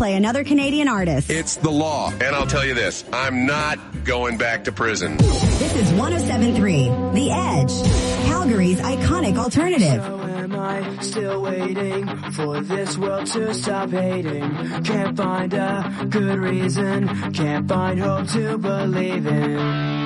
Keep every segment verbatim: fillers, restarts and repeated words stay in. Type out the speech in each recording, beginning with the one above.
play another Canadian artist. It's the law. And I'll tell you this, I'm not going back to prison. This is one oh seven point three, The Edge, Calgary's iconic alternative. So am I still waiting for this world to stop hating? Can't find a good reason, can't find hope to believe in.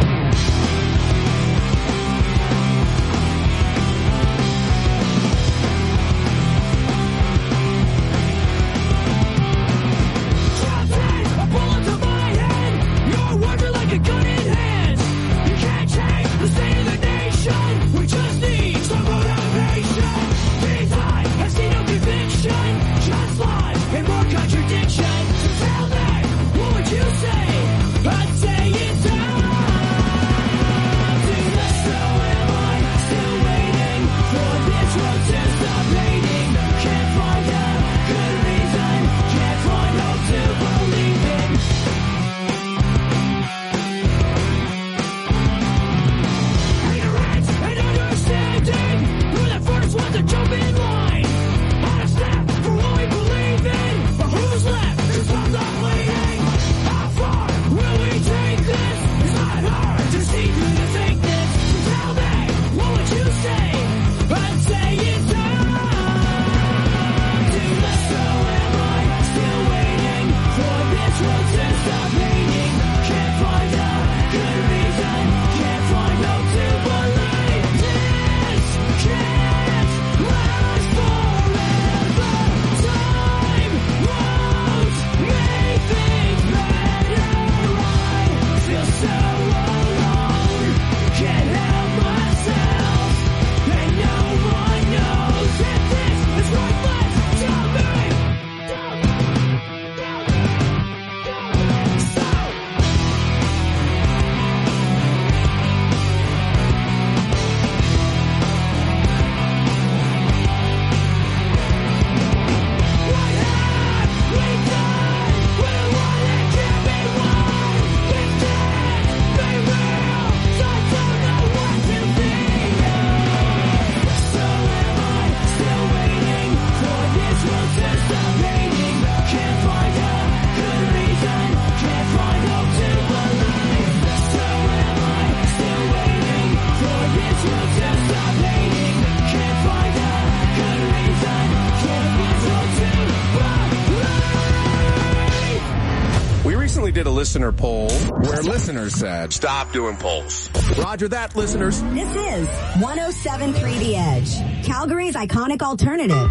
Did a listener poll where listeners said, stop doing polls. Roger that, listeners. This is one oh seven point three The Edge, Calgary's iconic alternative.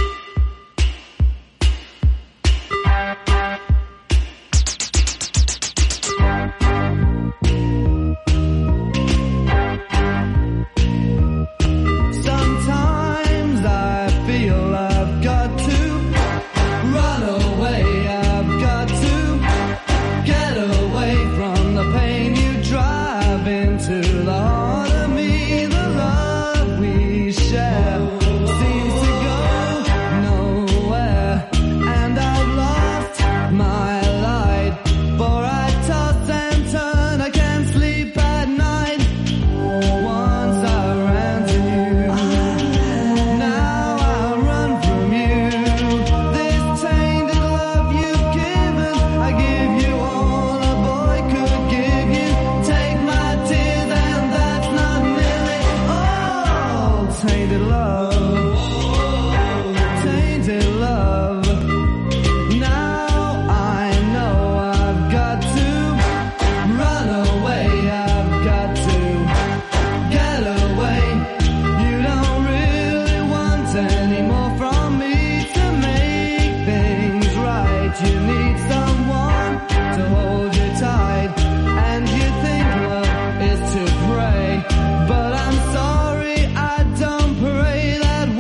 Sometimes I feel I've got to run away. I've got to get away from the pain you drive into the heart of me. The love we share seems to go nowhere, and I've lost my light, for I toss and turn, I can't sleep at night. Once I ran to you, now I run from you. This tainted love you've given, I give you all a boy could give you. Take my tears and that's not nearly all. Tainted love, tainted love. Now I know I've got to run away. I've got to get away. You don't really want any more from me to make things right. You need someone to hold you tight, and you think love is to pray, but I'm sorry, I don't pray that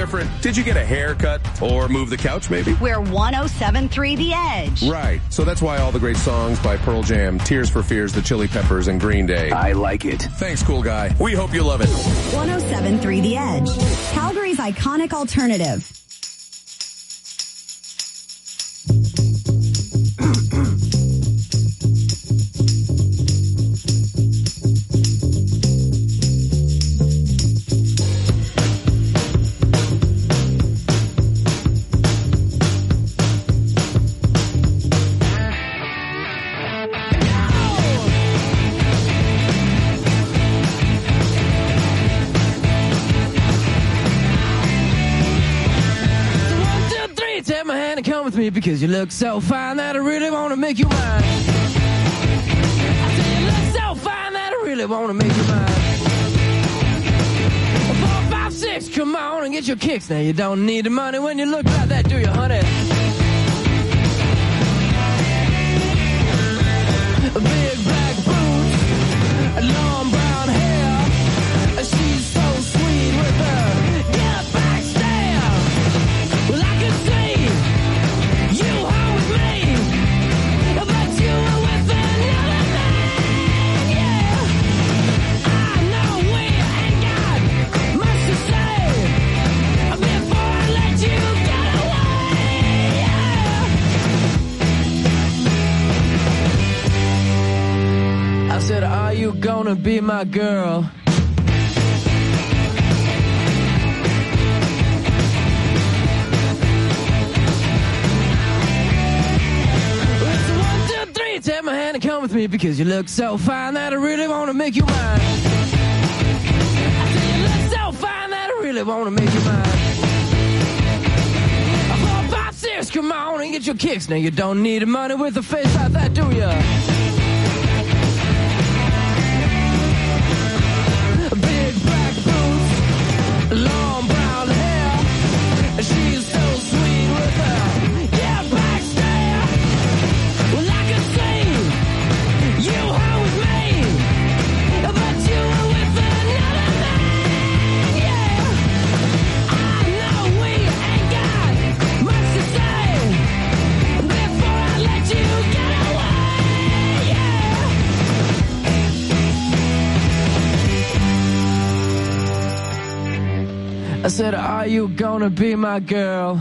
different? Did you get a haircut or move the couch maybe? We're one oh seven point three The Edge. Right. So that's why all the great songs by Pearl Jam, Tears for Fears, The Chili Peppers, and Green Day. I like it. Thanks, cool guy. We hope you love it. one oh seven point three The Edge. Calgary's iconic alternative. Me because you look so fine that I really want to make you mine. I say you look so fine that I really want to make you mine. Four, five, six, come on and get your kicks. Now you don't need the money when you look like that, do you, honey? Big black boots, long brown hair. She's so sweet with her get back stare. Well, I can see you home with me, but you were with another man, yeah. I know we ain't got much to say before I let you get away, yeah. I said, are you gonna be my girl? Take my hand and come with me because you look so fine that I really want to make you mine. I say you look so fine that I really want to make you mine. Four, five, six, come on and get your kicks. Now you don't need the money with a face like that, do ya? Big black boots, long brown hair. She's so sweet with her. Yeah, backstare. Well, I can see you home with me, but you were with another man, yeah. I know we ain't got much to say before I let you get away, yeah. I said, are you gonna be my girl?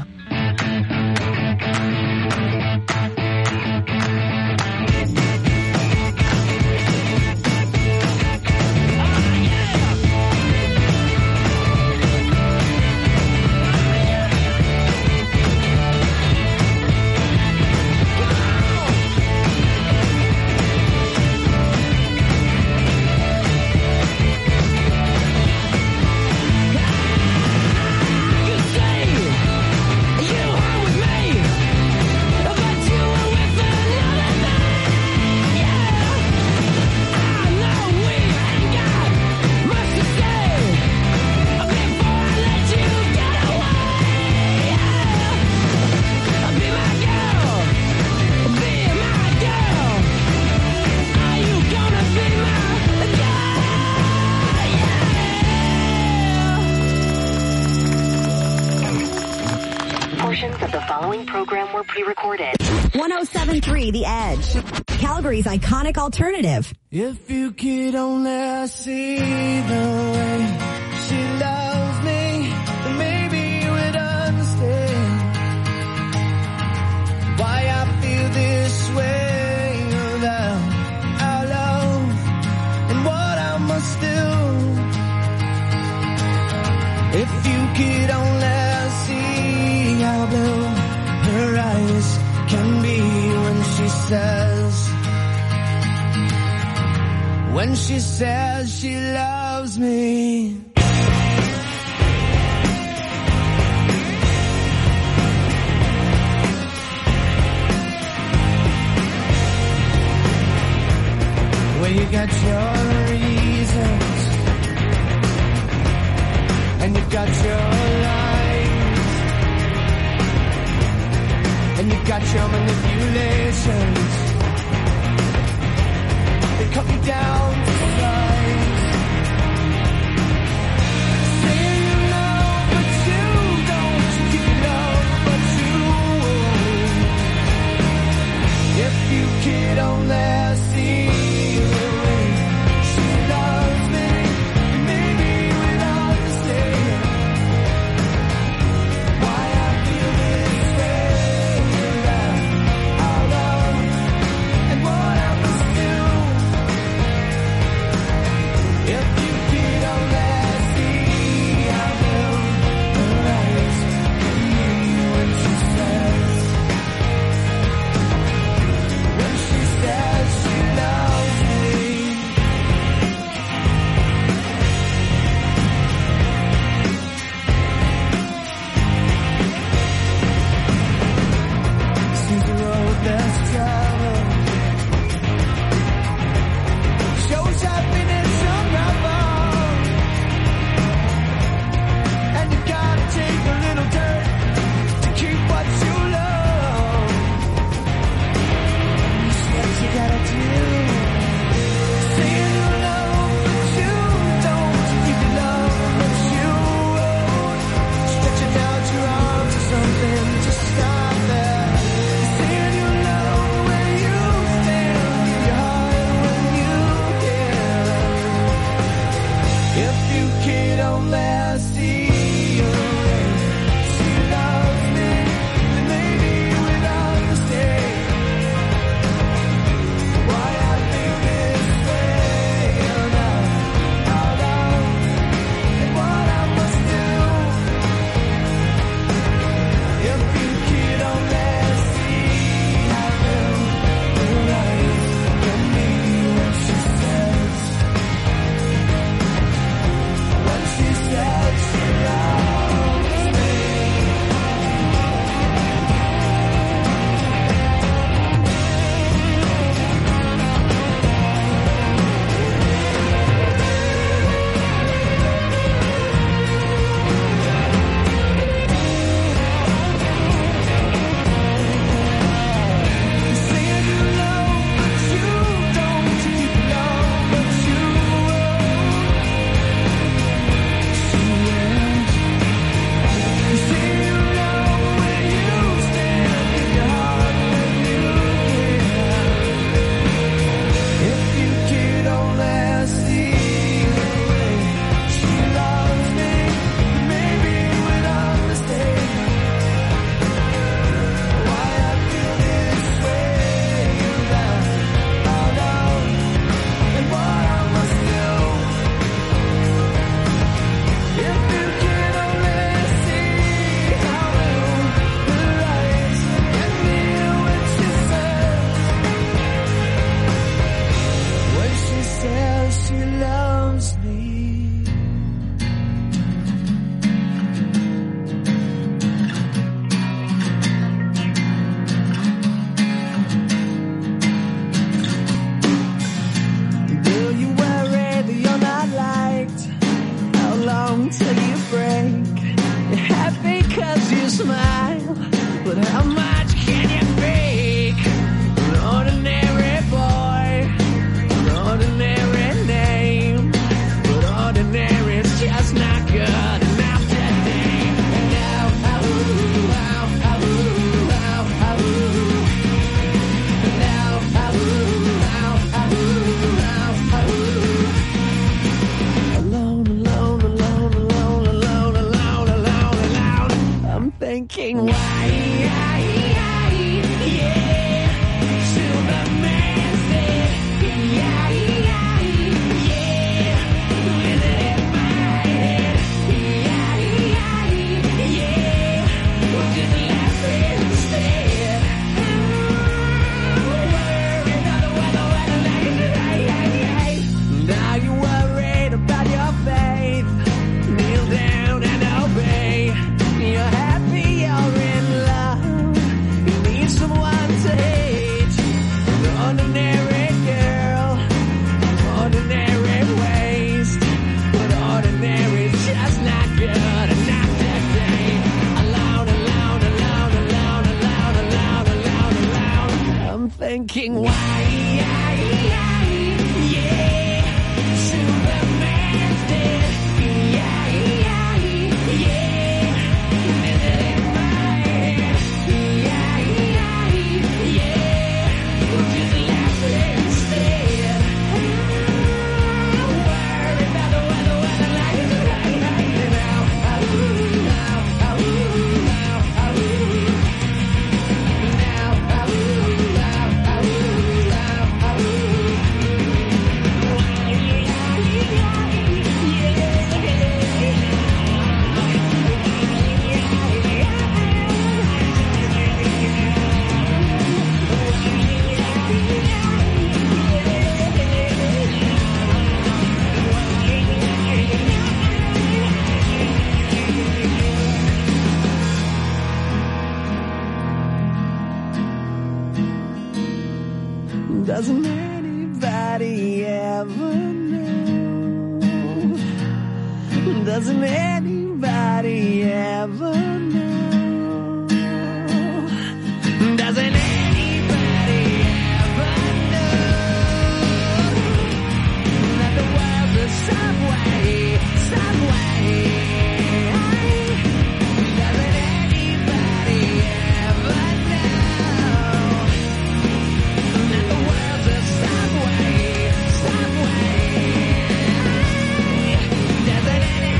Pre-recorded. one oh seven point three The Edge. Calgary's iconic alternative. If you could only see the way she loves me, then maybe you would understand why I feel this way about our love and what I must do. If you could only see how blue her eyes can be when she says, when she says she loves me. Well, you got your reasons and you got your lies, and you got your manipulations. They cut me down to size. Say you know, but you kid only see the way she loves me, maybe we'd understand why I feel this way about our love and what I must do. If you could only see how blue her eyes can be when she says, when she says she loves me. Seems the road less traveled shows happiness unraveled, and you gotta take a little dirt to keep what you love. That's what you gotta do. Saying you love, but you don't. You can love, but you won't. Stretching out your arms or something to stop that. Saying you love where you stand, your heart when you can. If you could only see her way she loves me, then maybe we'd understand why I feel this way about our love and what I must do. If you could only see how blue her eyes can be when she says, when she says she loves me. Saying you love, but you don't. You love, but you won't. She is. You say you love where you stand, in your heart when you can. If you could only see the way she loves me, maybe we'd understand why I feel this way about our love and what I must do. If you could only see how blue her eyes can be when she says, when she says she loves me. Do you worry that you're not liked? How long till you break? You're happy 'cause you smile, but how much can you fake? An ordinary boy, an ordinary name, but ordinary's just not good enough today. And now, oh, oh, oh, oh, oh. And now, oh, oh, oh, oh, oh. Alone, alone, alone, alone, alone, alone, alone, alone. I'm thinking, why, yeah, Superman said, yeah, yeah, yeah, with it in my head, yeah, yeah, yeah, well, just laugh instead. Worried about the weather, weather, now you're worried about your faith. Kneel down and obey. You're happy, you're in love. You need someone to hate. An ordinary girl, ordinary waste, but ordinary's just not good enough today. Alone, alone, alone, alone, alone, alone, alone, alone. I'm thinking, why, yeah, yeah, Superman's dead, yeah, yeah, yeah, with it in my head, yeah, yeah, yeah, well, just Doesn't anybody ever know? Doesn't anybody ever know? Doesn't anybody ever know that the world's a subway, subway? Doesn't anybody ever know that the world's a subway, subway? Doesn't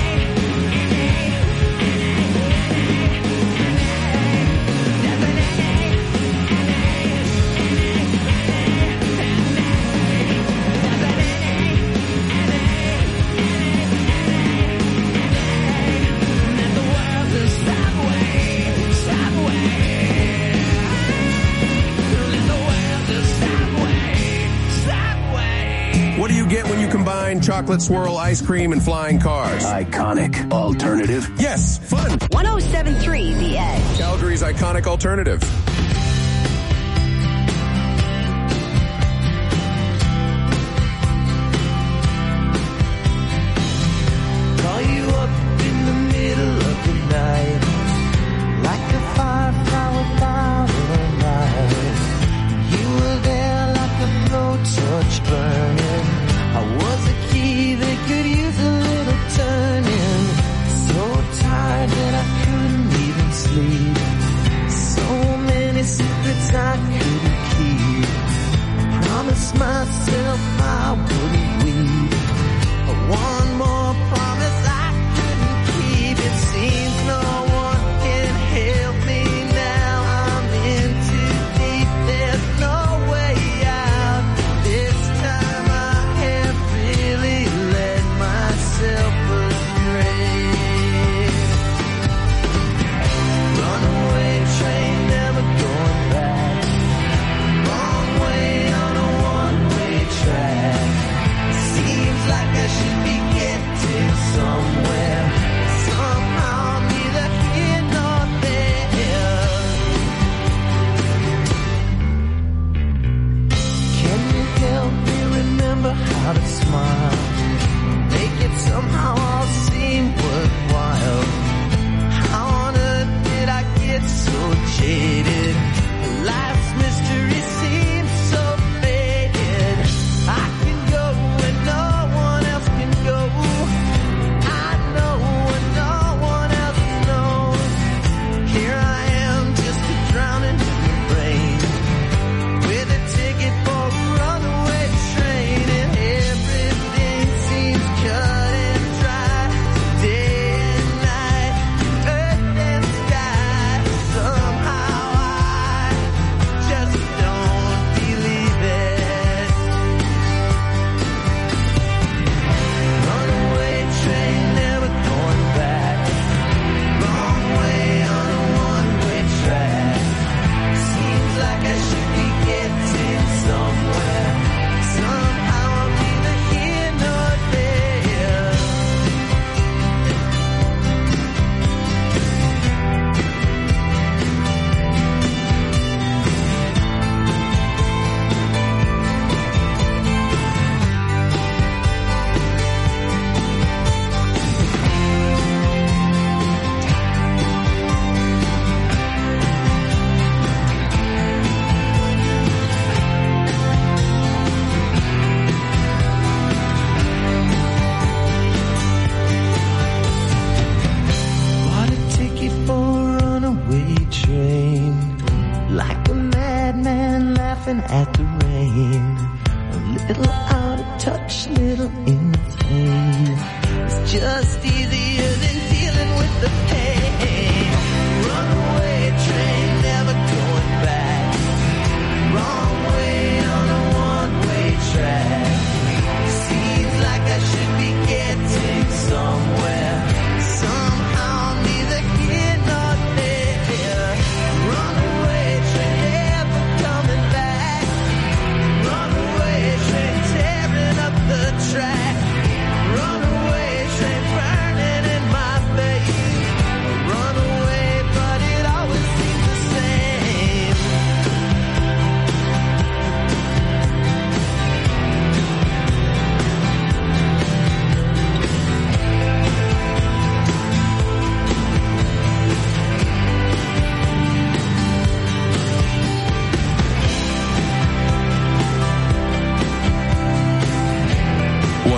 What do you get when you combine chocolate swirl, ice cream, and flying cars? Iconic alternative. Yes, fun. one oh seven point three The Edge. Calgary's iconic alternative. Call you up in the middle of the night, like a firefly without a light. You were there like a blowtorch burning. I was a key that could use a little turning. So tired that I couldn't even sleep. So many secrets I couldn't keep. I promised myself I wouldn't weep. But one more promise I couldn't keep. It seems no one can help me now. I'm in too deep. There's no way out. This time I have really let myself astray. Runaway train, never going back. Wrong way on a one-way track. Seems like I should be getting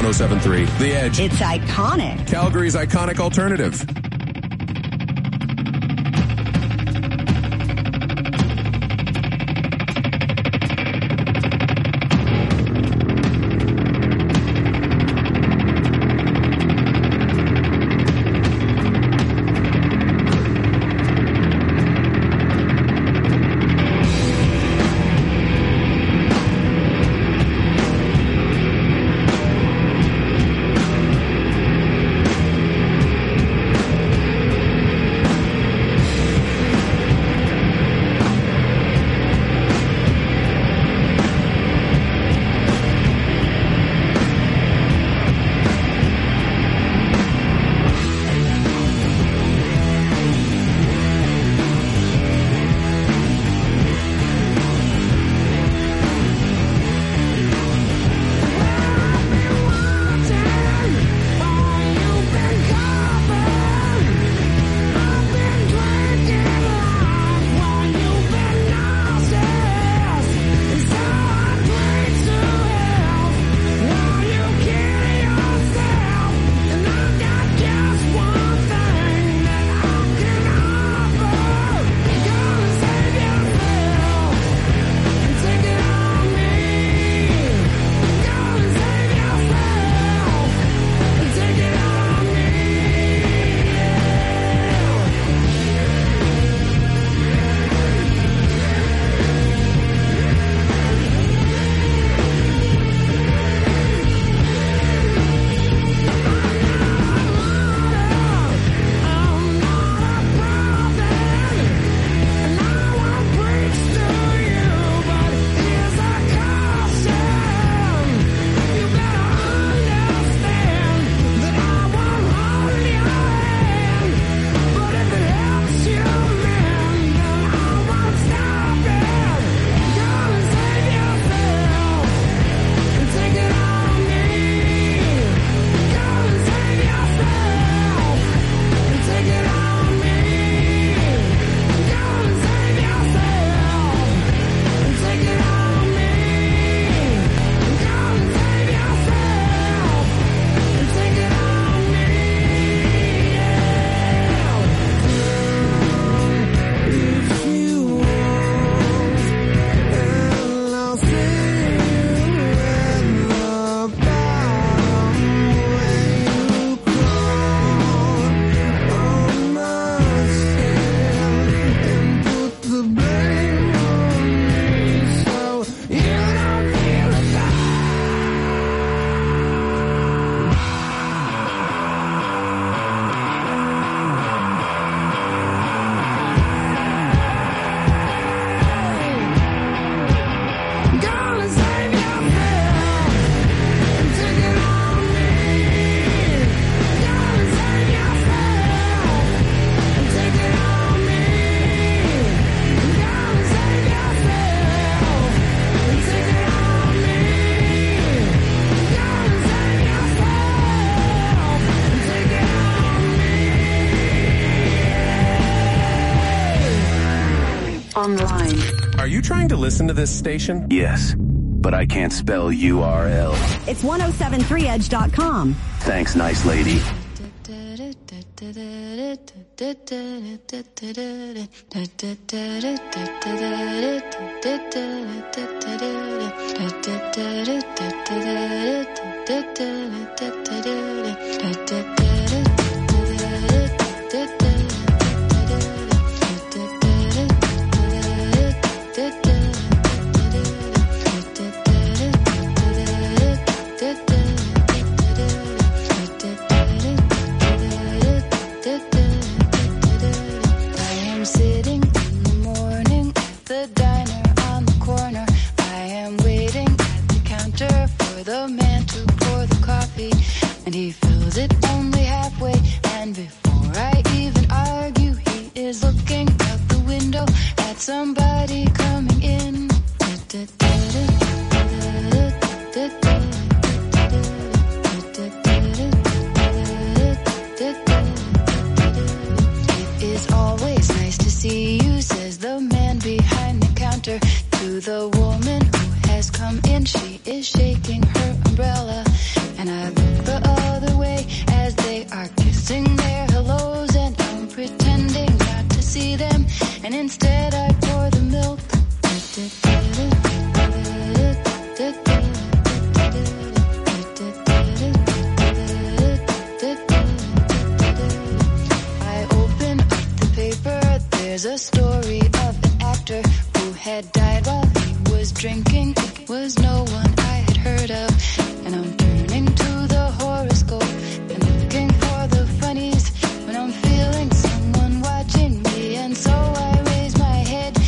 oh seven three The Edge. It's iconic. Calgary's iconic alternative. Online. Are you trying to listen to this station? Yes, but I can't spell U R L. It's ten seventy-three edge dot com. Thanks, nice lady. To the woman who has come in, she is shaking her umbrella, and and I look the other way as they are kissing their hellos, and I'm pretending not to see them, and instead I pour the milk. I open up the paper, there's a story of an actor who had died while he was drinking. It was no one I had heard of, and I'm turning to the horoscope and looking for the funnies when I'm feeling someone watching me, and so I raise my head.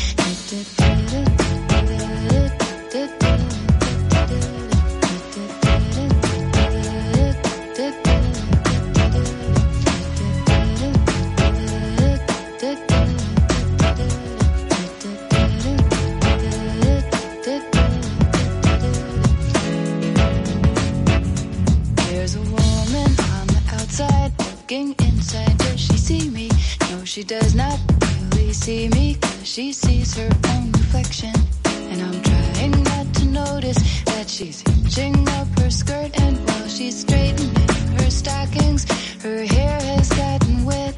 There's a woman on the outside looking inside. Does she see me? No, she does not really see me, 'cause she sees her own reflection. And I'm trying not to notice that she's hitching up her skirt, and while she's straightening her stockings, her hair has gotten wet.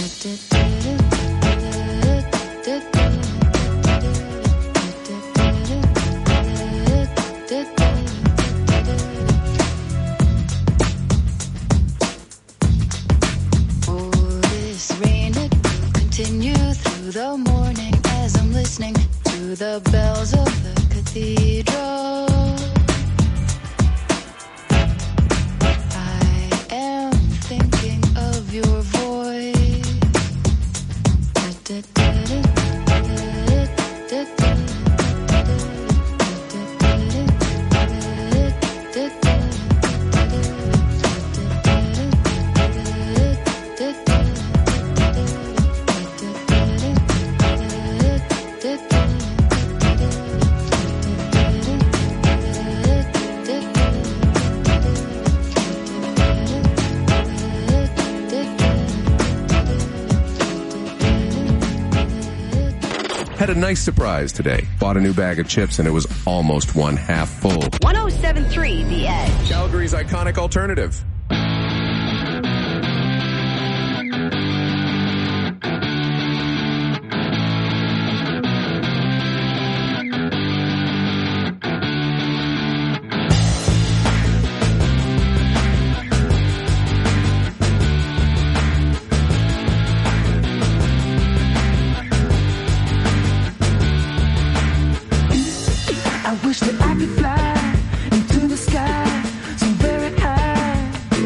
Oh, this rain, it will continue through the morning as I'm listening to the bells of the cathedral. I am thinking of your voice. Had a nice surprise today. Bought a new bag of chips and it was almost one half full. one oh seven point three The Edge. Calgary's iconic alternative. I wish that I could fly into the sky so very high.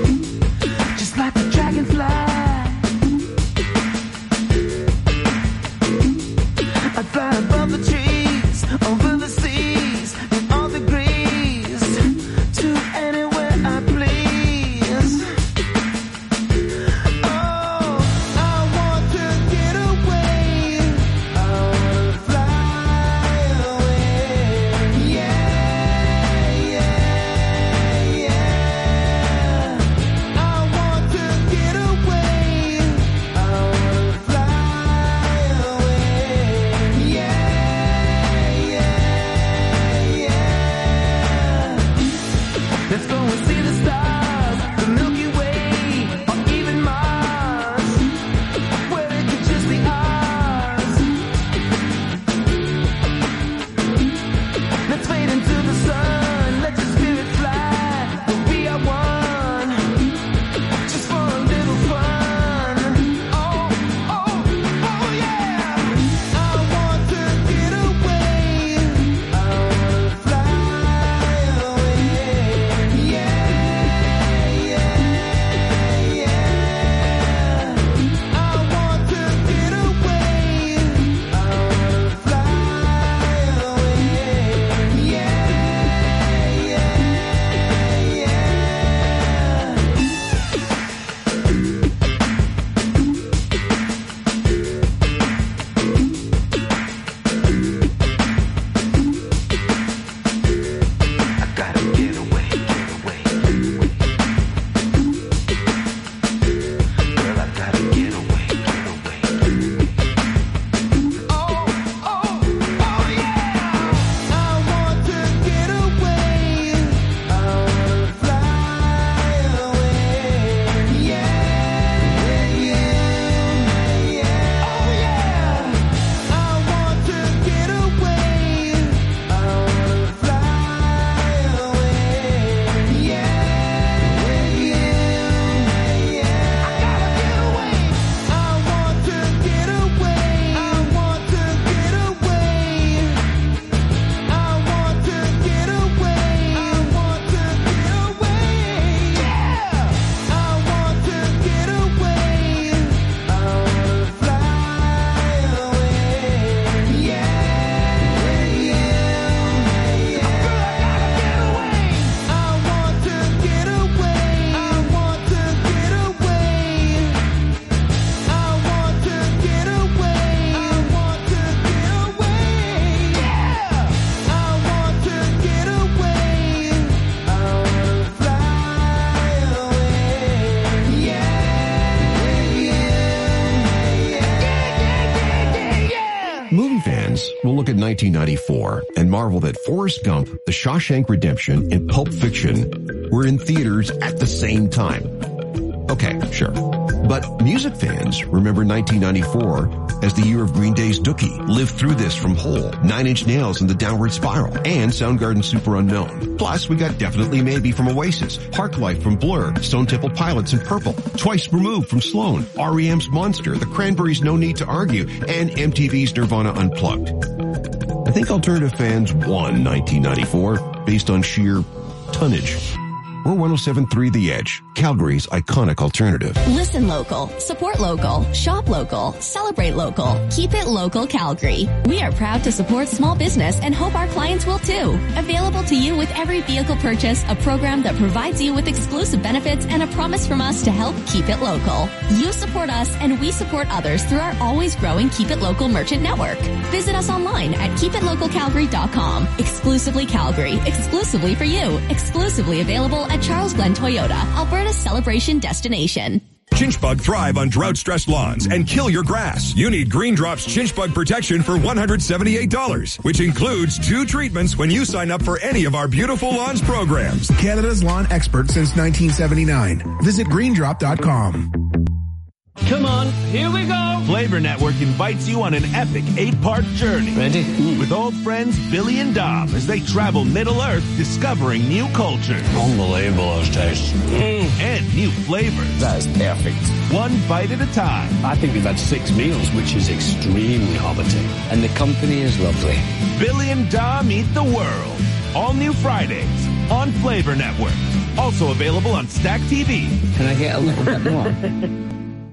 nineteen ninety-four and marvel that Forrest Gump, The Shawshank Redemption, and Pulp Fiction were in theaters at the same time. Okay, sure. But music fans remember nineteen ninety-four as the year of Green Day's Dookie, Live Through This from Hole, Nine Inch Nails and the Downward Spiral, and Soundgarden's Super Unknown. Plus, we got Definitely Maybe from Oasis, Parklife from Blur, Stone Temple Pilots and Purple, Twice Removed from Sloan, R E M's Monster, The Cranberries' No Need to Argue, and M T V's Nirvana Unplugged. I think alternative fans won nineteen ninety-four based on sheer tonnage. We're one oh seven point three The Edge, Calgary's iconic alternative. Listen local, support local, shop local, celebrate local, keep it local Calgary. We are proud to support small business and hope our clients will too. Available to you with every vehicle purchase, a program that provides you with exclusive benefits and a promise from us to help keep it local. You support us and we support others through our always growing Keep It Local merchant network. Visit us online at keep it local calgary dot com. Exclusively Calgary, exclusively for you, exclusively available at Charles Glen Toyota, Alberta's celebration destination. Chinch bug thrive on drought-stressed lawns and kill your grass. You need Green Drops Chinch bug protection for one hundred seventy-eight dollars, which includes two treatments when you sign up for any of our Beautiful Lawns programs. Canada's lawn expert since nineteen seventy-nine. Visit green drop dot com. Come on, here we go. Flavor Network invites you on an epic eight-part journey. Ready? Mm. With old friends Billy and Dom as they travel Middle-earth discovering new cultures. Unbelievable those tastes. Mm. And new flavors. That is perfect. One bite at a time. I think we've had six meals, which is extremely hobbiting. And the company is lovely. Billy and Dom eat the world. All new Fridays on Flavor Network. Also available on Stack T V. Can I get a little bit more?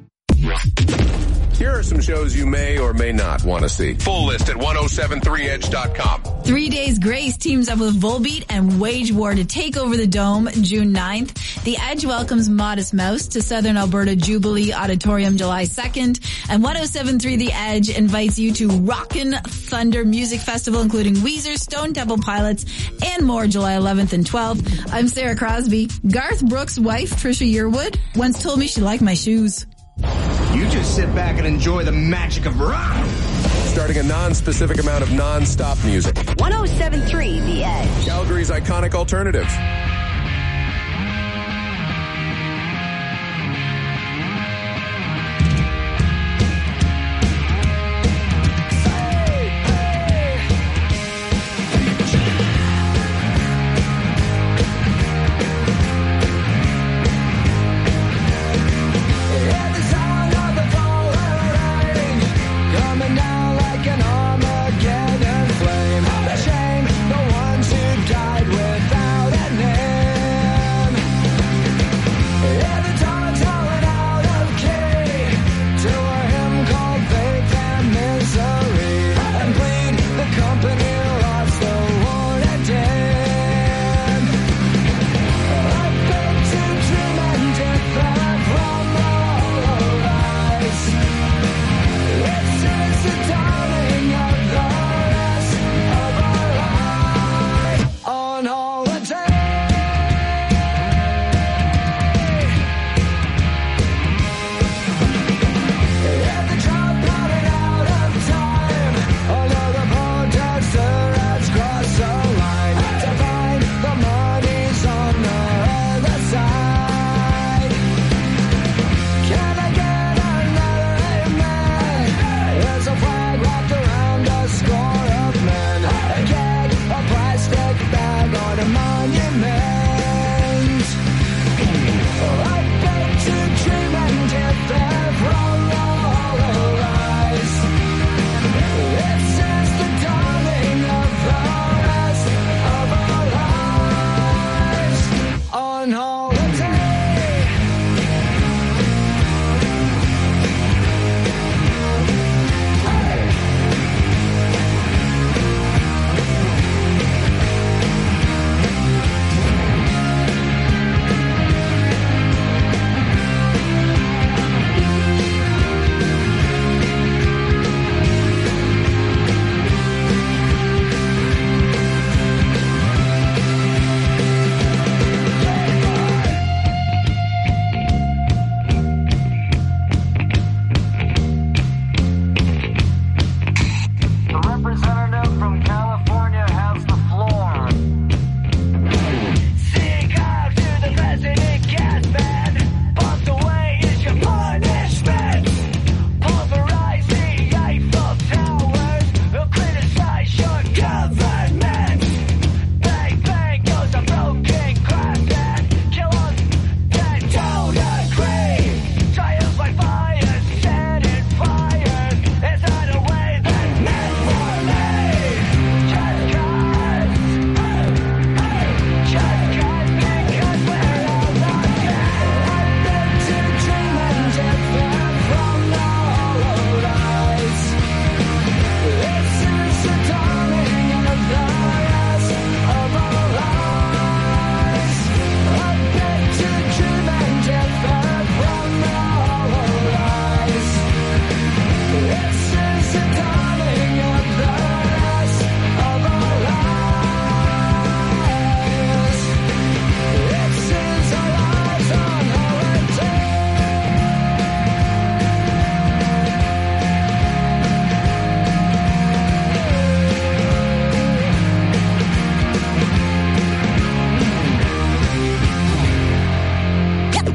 Here are some shows you may or may not want to see. Full list at ten seventy-three edge dot com. Three Days Grace teams up with Volbeat and Wage War to take over the Dome June ninth. The Edge welcomes Modest Mouse to Southern Alberta Jubilee Auditorium July second. And ten seventy-three The Edge invites you to Rockin' Thunder Music Festival, including Weezer, Stone Temple Pilots, and more July eleventh and twelfth. I'm Sarah Crosby. Garth Brooks' wife, Trisha Yearwood, once told me she liked my shoes. You just sit back and enjoy the magic of rock. Starting a non-specific amount of non-stop music. ten seventy-three The Edge. Calgary's iconic alternative.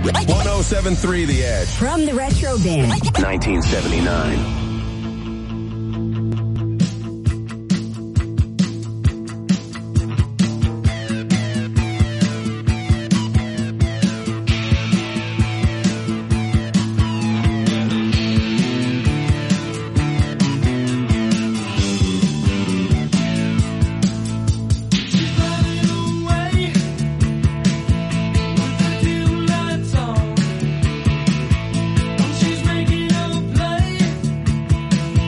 one oh seven point three The Edge. From the Retro Bin. nineteen seventy-nine. She's making a play.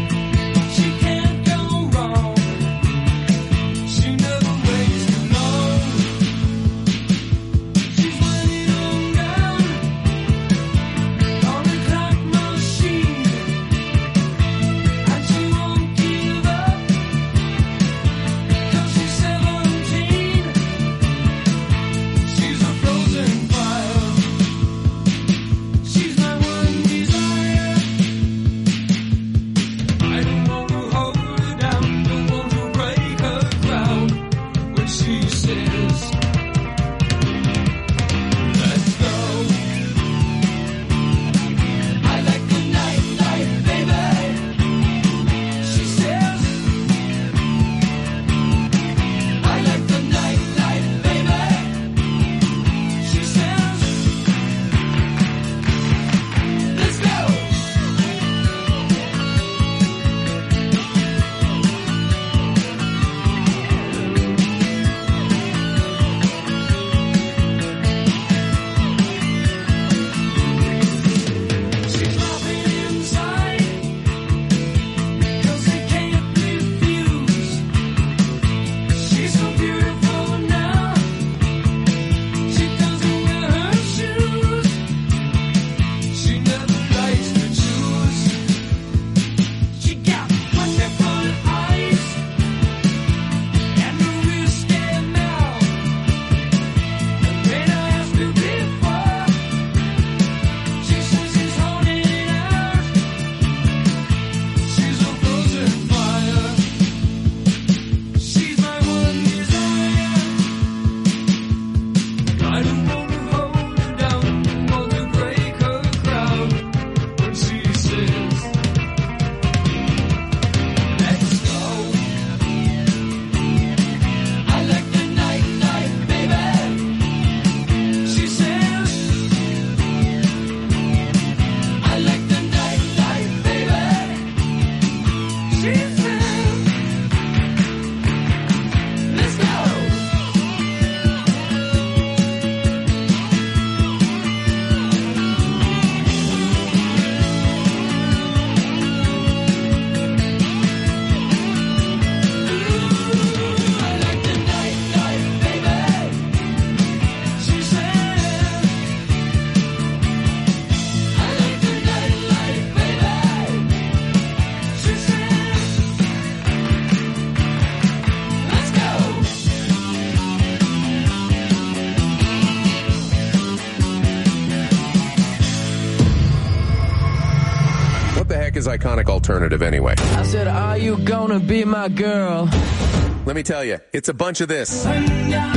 His iconic alternative anyway. I said, are you gonna be my girl? Let me tell you, it's a bunch of this. And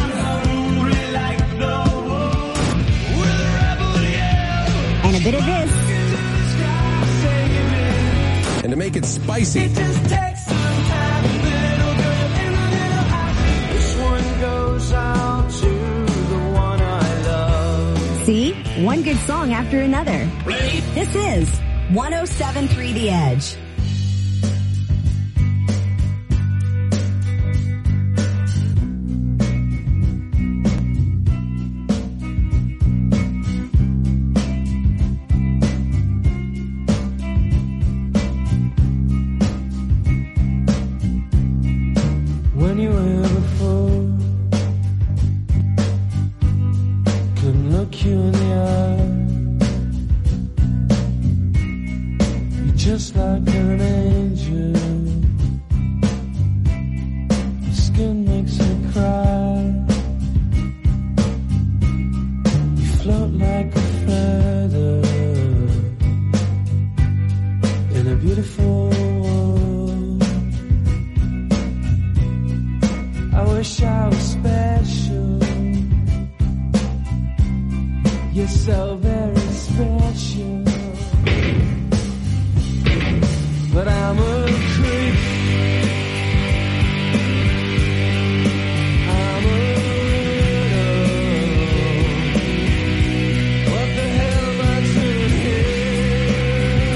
a bit of this. And to make it spicy, this one goes out to the one I love. See? One good song after another. This is one oh seven point three The Edge. When you were before, couldn't look you in the eye. Just like an angel, your skin makes me cry. You float like a feather in a beautiful world. I wish I was special. You're so very special, but I'm a creep. I'm a widow. What the hell am I doing here?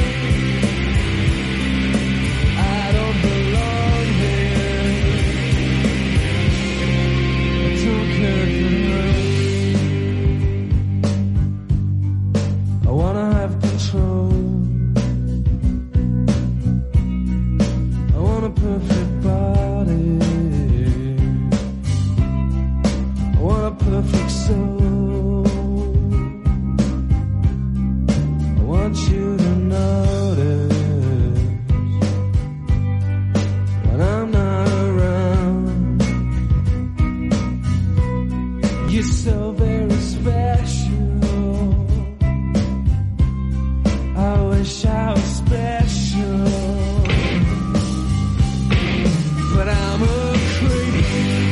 I don't belong here. I don't care for her. I wanna have control. I want a perfect body. I want a perfect soul. I want you to notice when I'm not around. You're so very special. I wish I was special, but I'm a creep.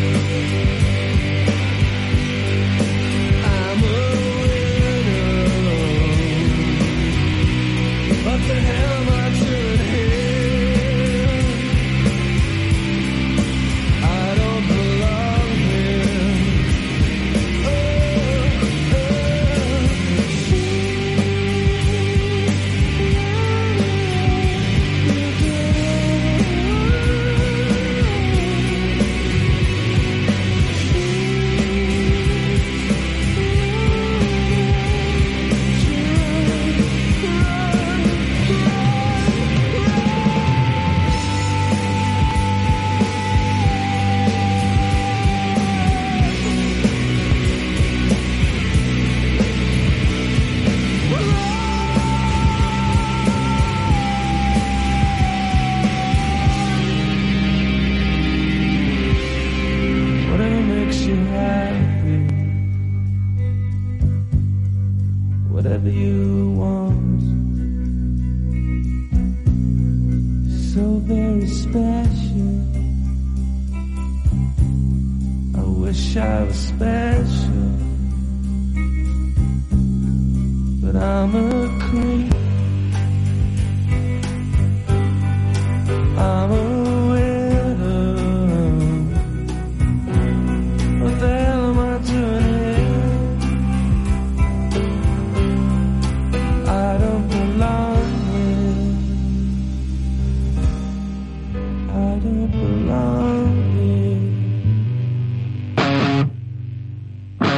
I'm a widow. What the hell am I doing here? I don't belong here. Oh, whatever makes you happy, whatever you want. So very special. I wish I was special, but I'm a creep. I'm a widow. What the hell am I doing here? I don't belong here. I don't belong here.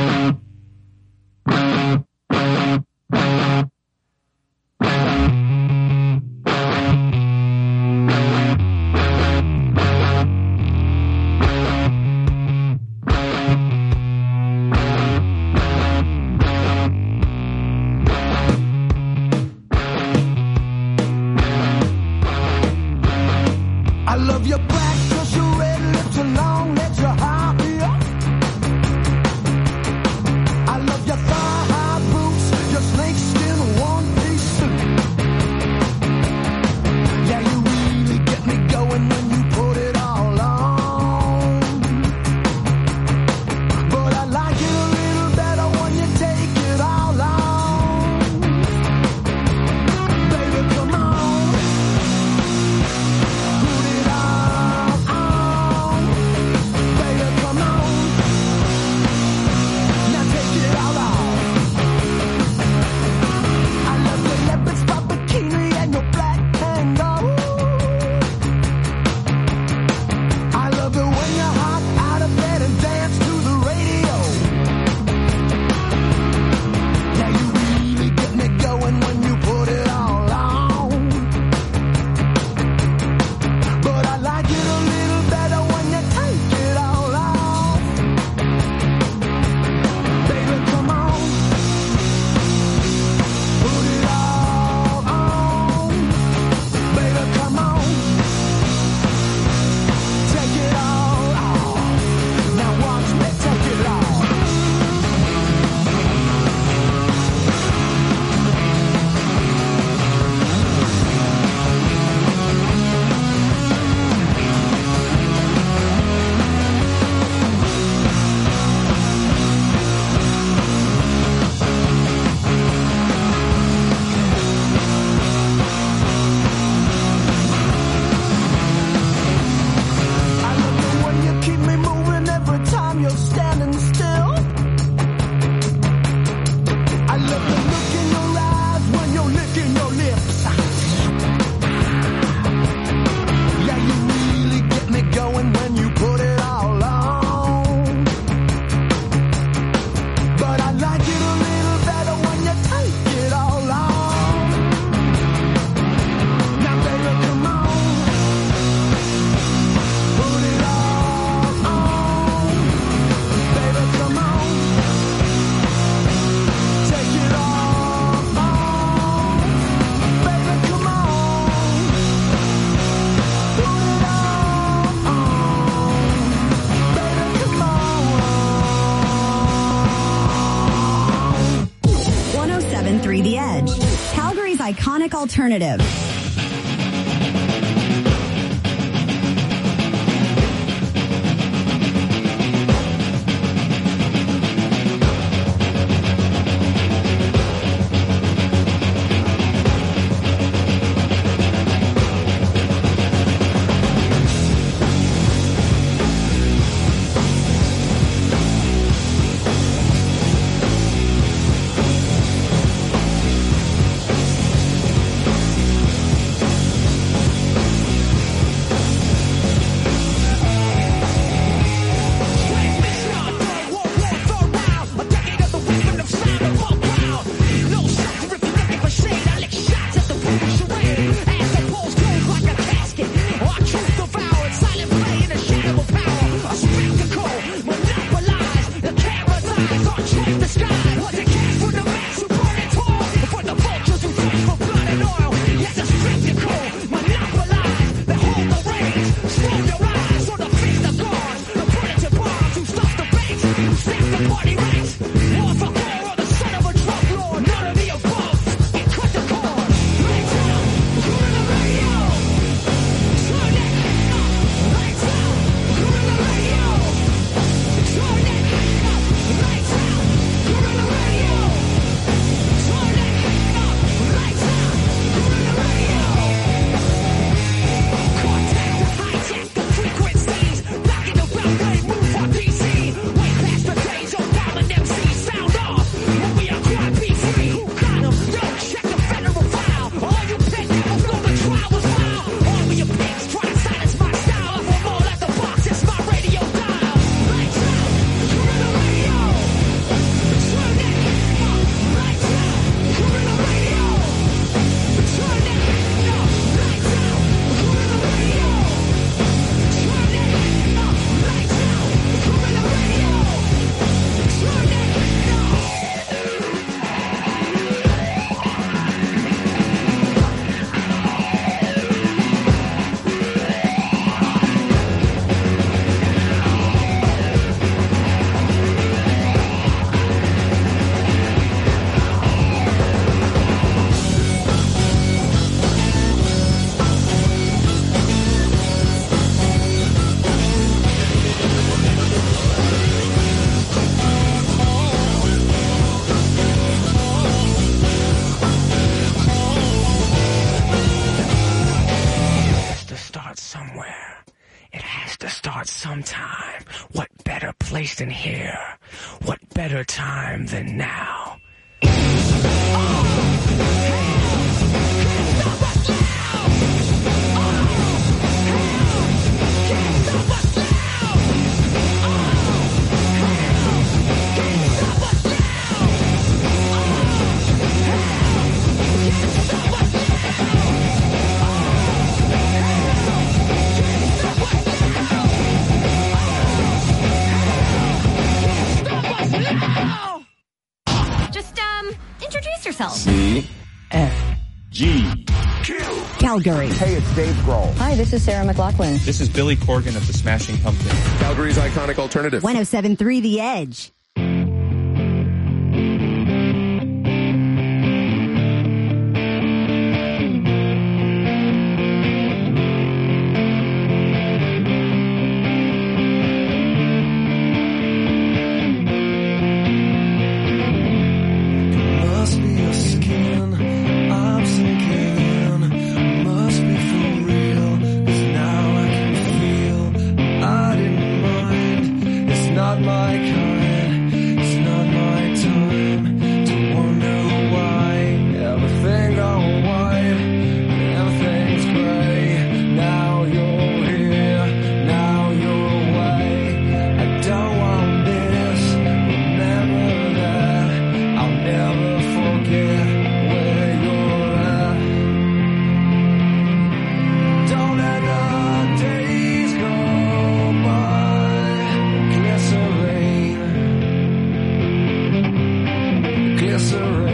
iconic alternative. Sometime. What better place than here? What better time than now? Just, um, introduce yourself. C F G Calgary. Hey, it's Dave Grohl. Hi, this is Sarah McLachlan. This is Billy Corgan of the Smashing Pumpkins. Calgary's iconic alternative. one oh seven point three The Edge. Glycerine